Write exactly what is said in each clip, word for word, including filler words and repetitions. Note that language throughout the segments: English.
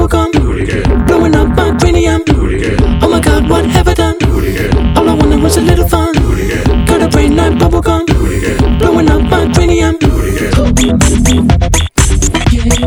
bubblegum. Blowing up my cranium. Oh my god, what have I done? All I wanted was a little fun. Got a brain like bubblegum. Blowing up my cranium. Yeah.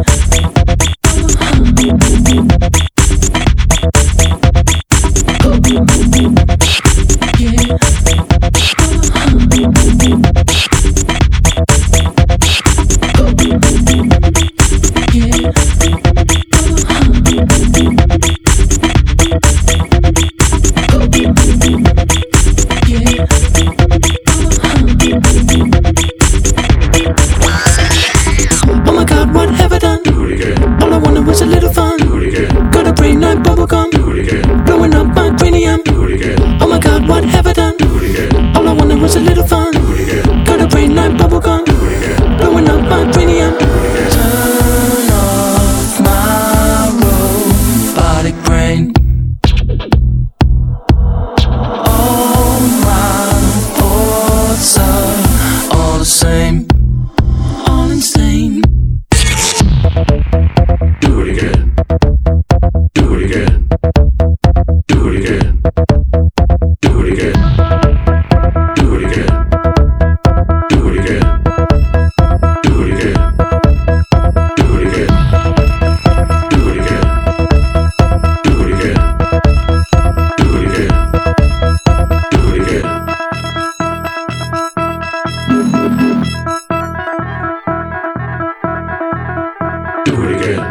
Was a little fun. Got a brain like bubblegum. Blowing up my cranium. Oh my god, what have I done? All I wanted was a little fun. Got a brain like bubblegum. Blowing up my cranium. Turn off my robotic brain. All my thoughts are all the same. All insane. Do it again. Do it again. Do it again. Do it again. Do it again. Do it again. Do it again. Do it again. Do it again. Do it again. Do it again. Do it again. Do it again.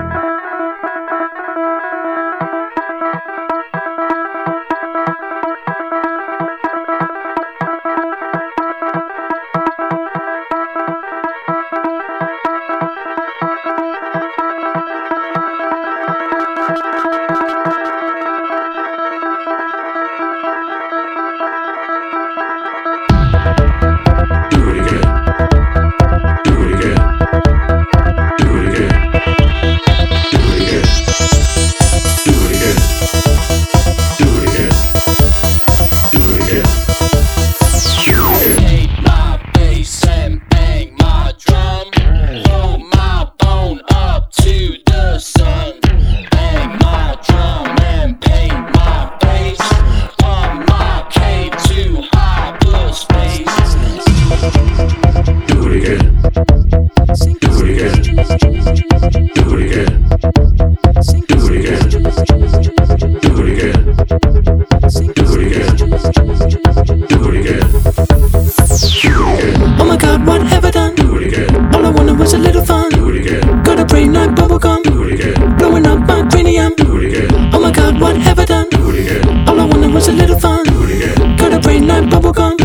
Was a little fun. Got a brain like bubblegum. Blowing up my cranium. Oh my god, what have I done? All I wanted was a little fun. Got a brain like bubblegum.